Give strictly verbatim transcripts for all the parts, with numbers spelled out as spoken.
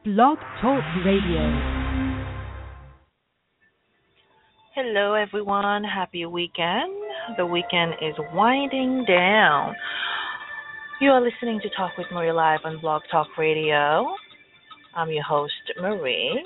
Blog Talk Radio. Hello, everyone. Happy weekend. The weekend is winding down. You are listening to Talk with Marie live on Blog Talk Radio. I'm your host, Marie.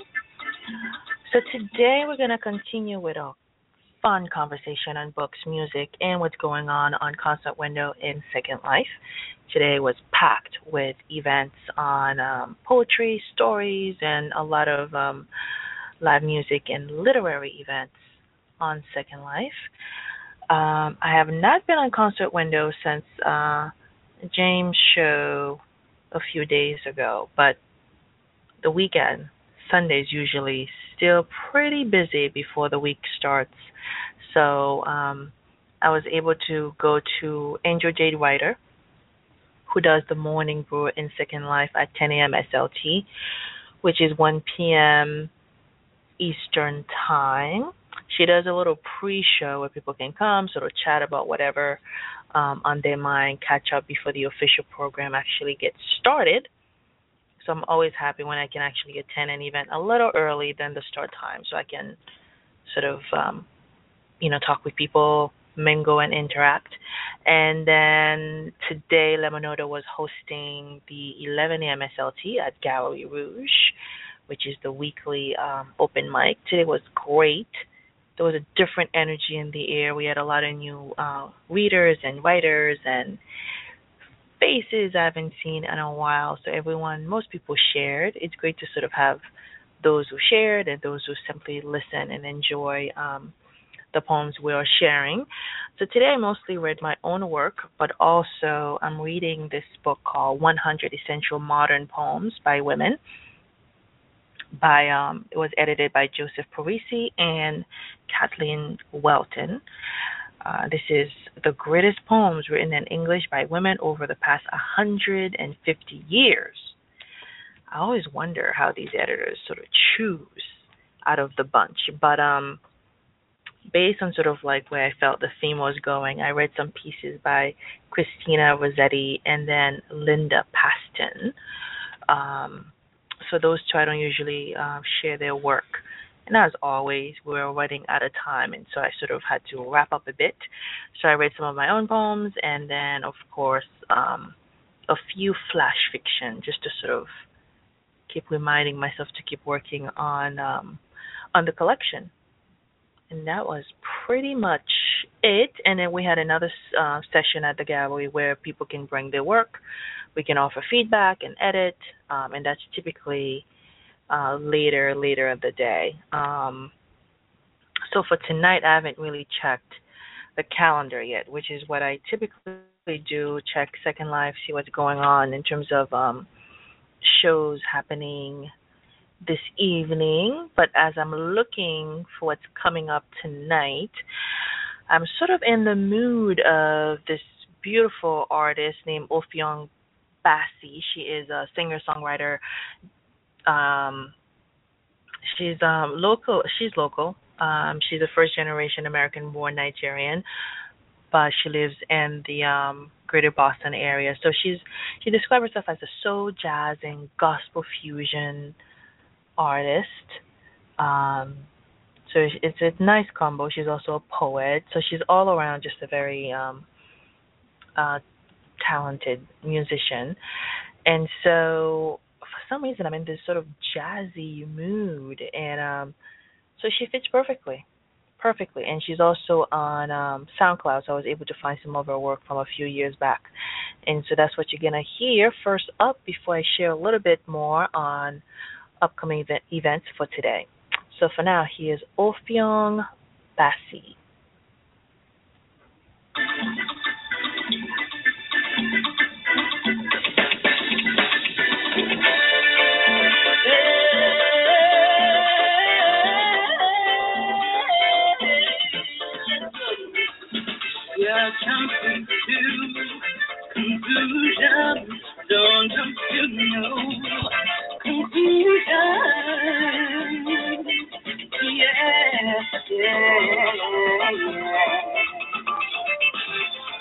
So today we're going to continue with a fun conversation on books, music, and what's going on on Concert Window in Second Life. Today was packed with events on um, poetry, stories, and a lot of um, live music and literary events on Second Life. Um, I have not been on Concert Window since uh, James' show a few days ago, but the weekend, Sunday's usually still pretty busy before the week starts. So um, I was able to go to Angel Jade Ryder, who does the Morning Brew in Second Life at ten a.m. S L T, which is one p.m. Eastern Time. She does a little pre-show where people can come, sort of chat about whatever um, on their mind, catch up before the official program actually gets started. So I'm always happy when I can actually attend an event a little early than the start time, so I can sort of, um, you know, talk with people, mingle and interact. And then today, Lemonada was hosting the eleven a.m. S L T at Gallery Rouge, which is the weekly um, open mic. Today was great. There was a different energy in the air. We had a lot of new uh, readers and writers and faces I haven't seen in a while. So everyone, most people shared. It's great to sort of have those who shared and those who simply listen and enjoy um, the poems we are sharing. So today I mostly read my own work, but also I'm reading this book called one hundred Essential Modern Poems by Women. By um, it was edited by Joseph Parisi and Kathleen Welton. Uh, this is the greatest poems written in English by women over the past one hundred fifty years. I always wonder how these editors sort of choose out of the bunch. But um, based on sort of like where I felt the theme was going, I read some pieces by Christina Rossetti and then Linda Paston. Um, so those two, I don't usually uh, share their work. And as always, we're running out of time, and so I sort of had to wrap up a bit. So I read some of my own poems, and then, of course, um, a few flash fiction, just to sort of keep reminding myself to keep working on um, on the collection. And that was pretty much it. And then we had another uh, session at the gallery where people can bring their work. We can offer feedback and edit, um, and that's typically uh, later, later of the day. Um, so for tonight, I haven't really checked the calendar yet, which is what I typically do, check Second Life, see what's going on in terms of um, shows happening this evening. But as I'm looking for what's coming up tonight, I'm sort of in the mood of this beautiful artist named Ophiong Bassi. She is a singer-songwriter. Um, she's um, local. She's local. Um, she's a first-generation American-born Nigerian, but she lives in the um, greater Boston area. So she's she describes herself as a soul, jazz, and gospel fusion artist. Um, so it's a nice combo. She's also a poet. So she's all around just a very um, uh, talented musician. And so for some reason I'm in this sort of jazzy mood, and um, so she fits perfectly, perfectly. And she's also on um, SoundCloud, so I was able to find some of her work from a few years back. And so that's what you're going to hear first up before I share a little bit more on upcoming event, events for today. So for now, here's Ophiong Bassi. You're jumping to conclusions, don't jump to no conclusion. Yeah, yeah, yeah.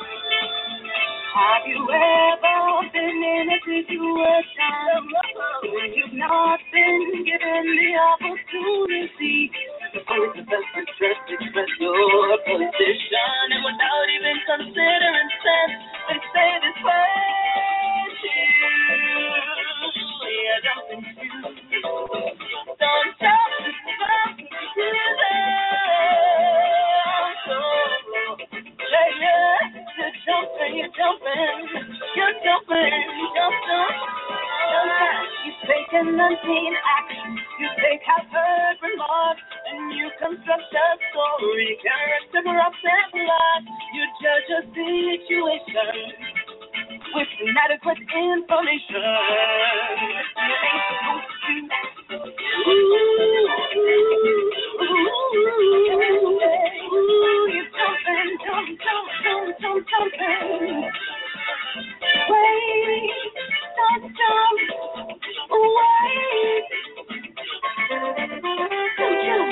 not been given the opportunity to put the best interest, express your position, and without even considering sense, they say this hurts you. Yeah, jumping shoes. Don't jump to stop you so, yeah, yeah, you're jumping, you're jumping, you're jumping, jump, jump. Sometimes you take an unseen action, you take half-heard remarks, and you construct a story, character erupts and plot. You judge a situation with inadequate information. You ain't supposed to. Ooh, ooh, ooh, ooh, you're jumping, jump, jump, jump, jump, jumping. Wait, don't jump, wait. Don't jump.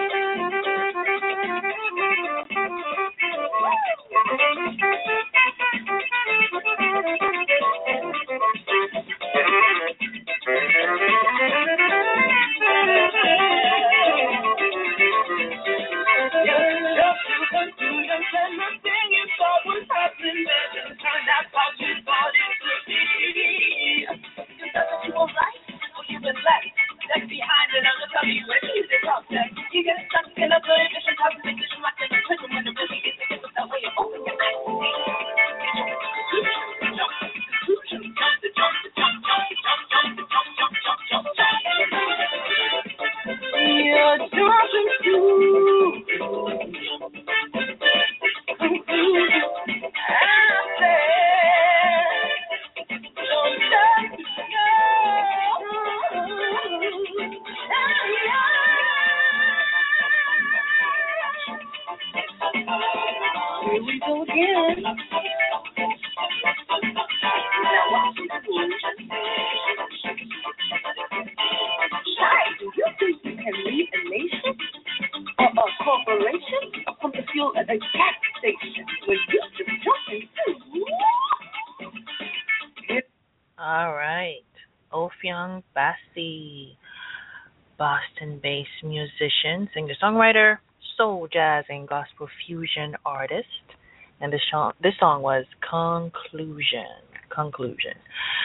All right. Ophiong Bassi, Boston-based musician, singer-songwriter, soul, jazz, and gospel fusion artist. And this song, this song was Conclusion. Conclusion.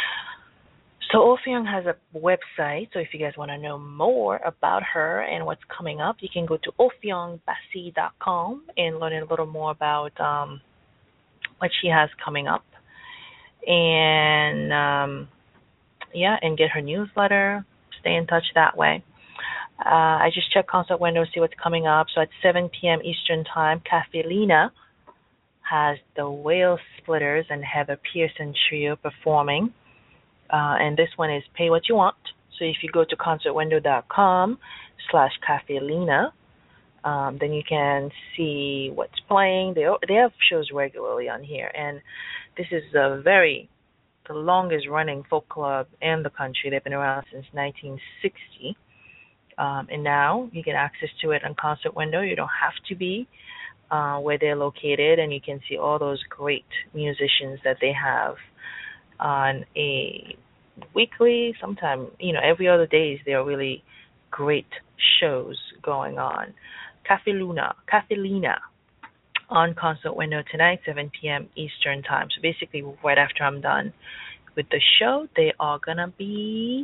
So Ophiong has a website, so if you guys want to know more about her and what's coming up, you can go to ophiong bassi dot com and learn a little more about um, what she has coming up. And, um, yeah, and get her newsletter, stay in touch that way. Uh, I just checked concert window to see what's coming up. So at seven p.m. Eastern Time, Cafe Lena has the Whale Splitters and Heather Pearson Trio performing. Uh, and this one is Pay What You Want. So if you go to concertwindow.com slash Cafe Lena, um, then you can see what's playing. They they have shows regularly on here. And this is a very, the longest running folk club in the country. They've been around since nineteen sixty. Um, and now you get access to it on Concert Window. You don't have to be uh, where they're located, and you can see all those great musicians that they have on a weekly, sometime, you know, every other days. There are really great shows going on. Cafe Luna, Cafe Lena on Concert Window tonight, seven p.m. Eastern Time. So basically, right after I'm done with the show, they are going to be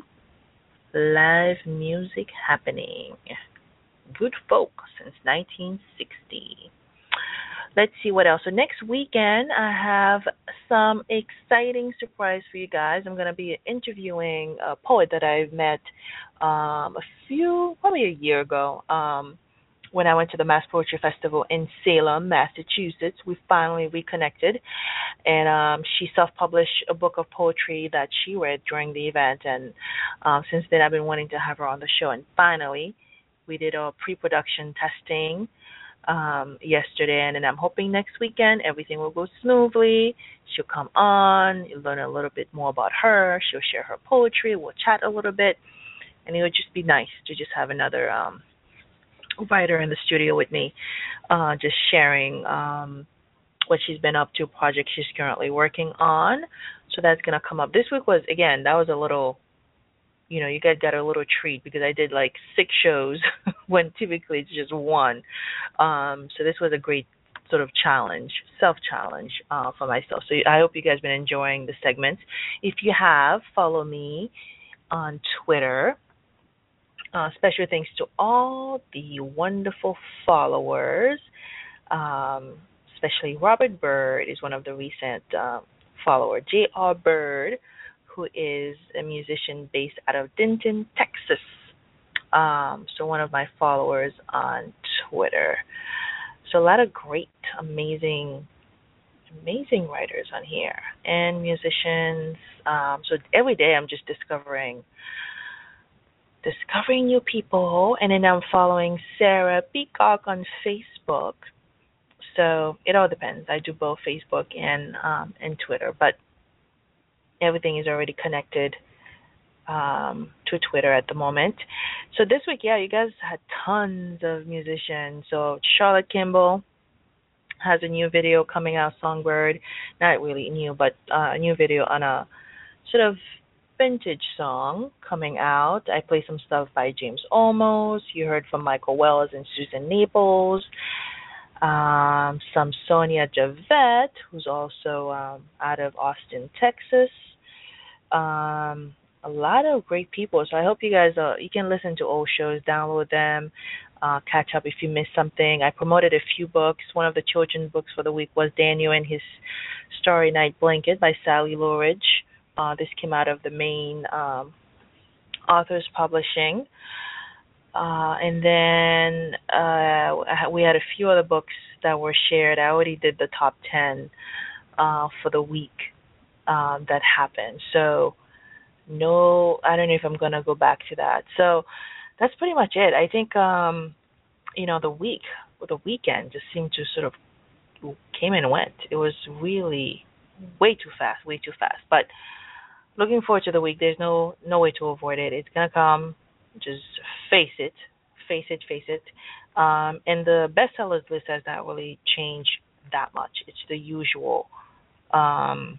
live music happening. Good folk since nineteen sixty. Let's see what else. So next weekend, I have some exciting surprise for you guys. I'm going to be interviewing a poet that I met um, a few, probably a year ago, um, when I went to the Mass Poetry Festival in Salem, Massachusetts. We finally reconnected, and um, she self-published a book of poetry that she read during the event, and um, since then I've been wanting to have her on the show, and finally we did our pre-production testing um, yesterday, and, and I'm hoping next weekend everything will go smoothly. She'll come on, you'll learn a little bit more about her, she'll share her poetry, we'll chat a little bit, and it would just be nice to just have another um, writer in the studio with me, uh, just sharing um, what she's been up to, project she's currently working on. So that's going to come up. This week was, again, that was a little you know, you guys got a little treat because I did like six shows when typically it's just one. Um, so this was a great sort of challenge, self challenge uh, for myself. So I hope you guys been enjoying the segments. If you have, follow me on Twitter. Uh, special thanks to all the wonderful followers, um, especially Robert Bird is one of the recent uh, followers. J R. Bird, who is a musician based out of Denton, Texas. Um, so one of my followers on Twitter. So a lot of great, amazing, amazing writers on here and musicians. Um, so every day I'm just discovering, discovering new people. And then I'm following Sarah Peacock on Facebook. So it all depends. I do both Facebook and um, and Twitter, but everything is already connected um, to Twitter at the moment. So this week, yeah, you guys had tons of musicians. So Charlotte Kimball has a new video coming out, Songbird. Not really new, but uh, a new video on a sort of vintage song coming out. I play some stuff by James Olmos. You heard from Michael Wells and Susan Naples. Um, some Sonia Javette, who's also um, out of Austin, Texas. Um, a lot of great people. So I hope you guys, uh, you can listen to old shows, download them, uh, catch up if you missed something. I promoted a few books. One of the children's books for the week was Daniel and His Starry Night Blanket by Sally Loridge. Uh, this came out of the Maine um, Authors Publishing. Uh, and then uh, we had a few other books that were shared. I already did the top ten uh, for the week um, that happened. So no, I don't know if I'm going to go back to that. So that's pretty much it. I think, um, you know, the week, the weekend just seemed to sort of came and went. It was really way too fast, way too fast. But looking forward to the week. There's no no way to avoid it. It's going to come. Just face it, face it, face it. Um, and the bestsellers list has not really changed that much. It's the usual. Um,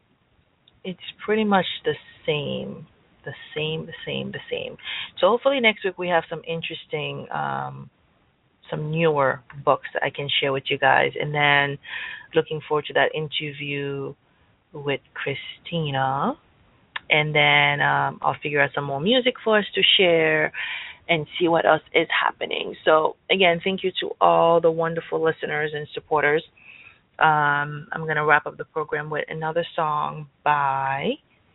it's pretty much the same, the same, the same, the same. So hopefully next week we have some interesting, um, some newer books that I can share with you guys. And then looking forward to that interview with Christina. And then um, I'll figure out some more music for us to share and see what else is happening. So, again, thank you to all the wonderful listeners and supporters. Um, I'm going to wrap up the program with another song by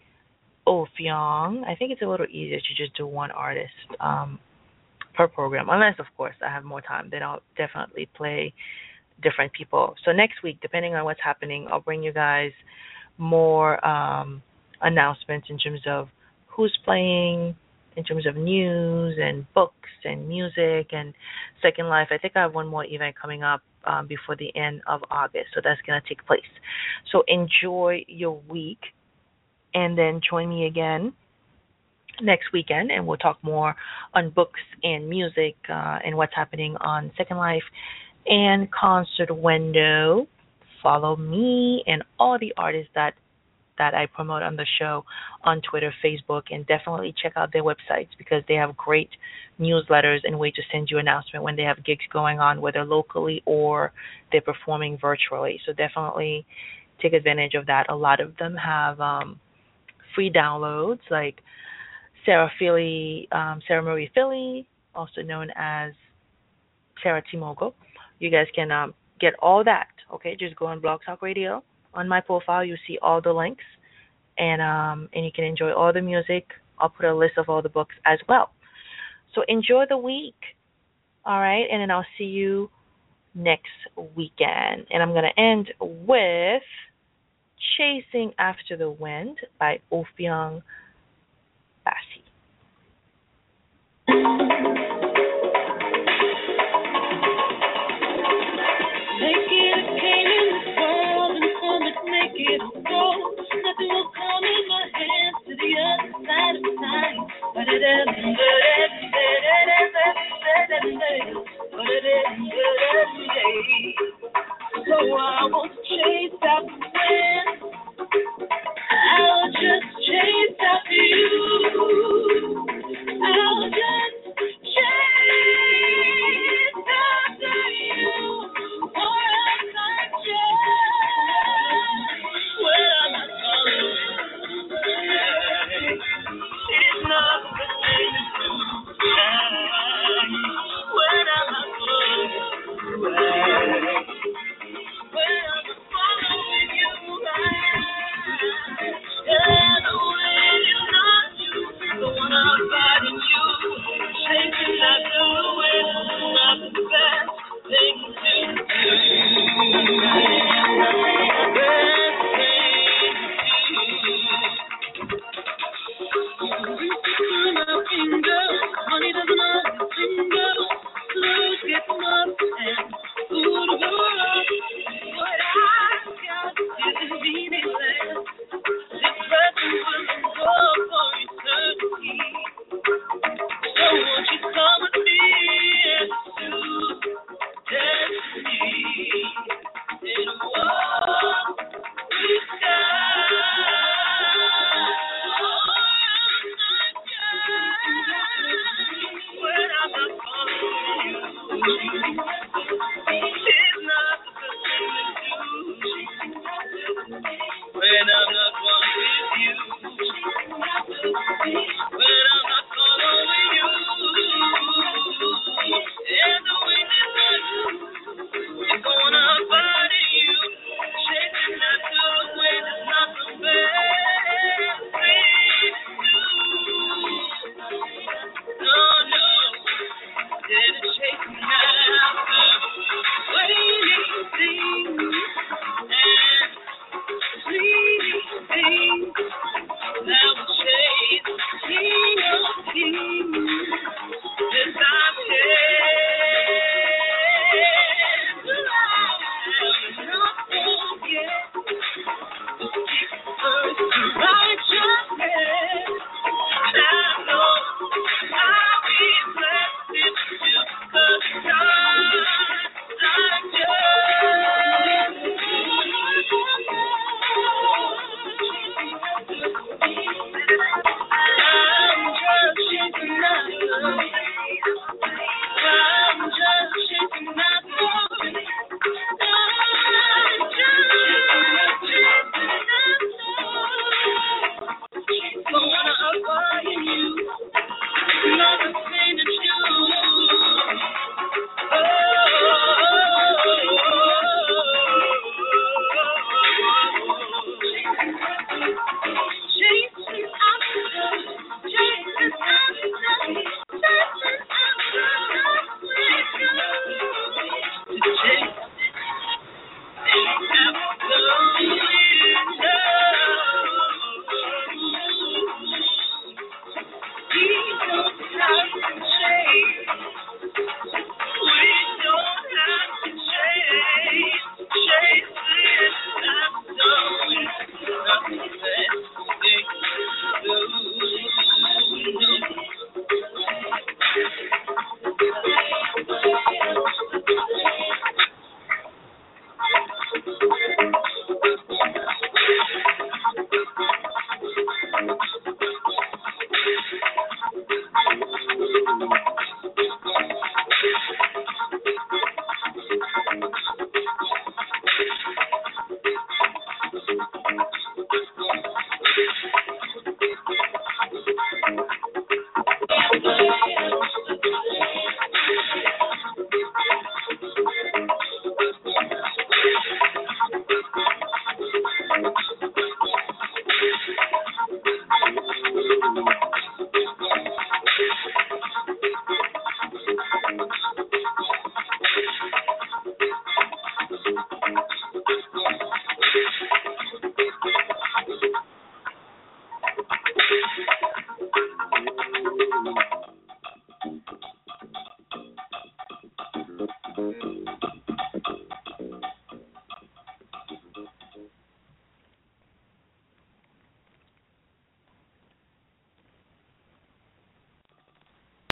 Oh Fyong. I think it's a little easier to just do one artist um, per program, unless, of course, I have more time. Then I'll definitely play different people. So next week, depending on what's happening, I'll bring you guys more um, announcements in terms of who's playing, in terms of news and books and music and Second Life. I think I have one more event coming up um, before the end of August, so that's going to take place. So enjoy your week, and then join me again next weekend, and we'll talk more on books and music uh, and what's happening on Second Life and Concert Window. Follow me and all the artists that that I promote on the show on Twitter, Facebook, and definitely check out their websites because they have great newsletters and way to send you an announcement when they have gigs going on, whether locally or they're performing virtually. So definitely take advantage of that. A lot of them have um, free downloads, like Sarah Philly, um, Sarah Marie Philly, also known as Sarah Timogo. You guys can um, get all that. Okay, just go on Blog Talk Radio. On my profile, you see all the links, and um, and you can enjoy all the music. I'll put a list of all the books as well. So enjoy the week, all right? And then I'll see you next weekend. And I'm going to end with Chasing After the Wind by Ophiang Bassi. Make it go. Nothing will come in my hands to the other side of time. But it isn't so I won't chase after wind. I'll just chase after you.